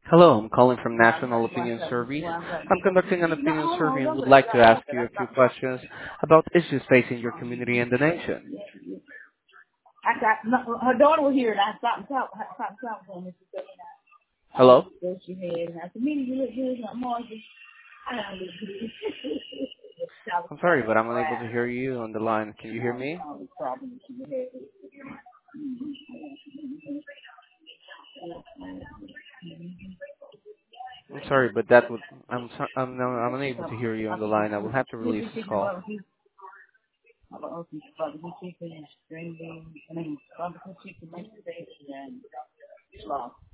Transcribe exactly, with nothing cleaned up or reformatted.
Hello, I'm calling from National Opinion Survey. I'm conducting an opinion survey and would like to ask you a few questions about issues facing your community and the nation. I got no, her daughter was here, and I stopped and talked, I stopped and talked to her, and she said, Hello? "Go she had." And I said, "Minnie, you look good, I'm Margie." I don't look good. I'm sorry, but I'm unable to hear you on the line. Can you hear me? I'm sorry, but that would I'm so, I'm no, I'm unable to hear you on the line. I will have to release this call. Barbecue chicken, string beans, I mean, barbecue chicken, mashed potatoes, and slaw.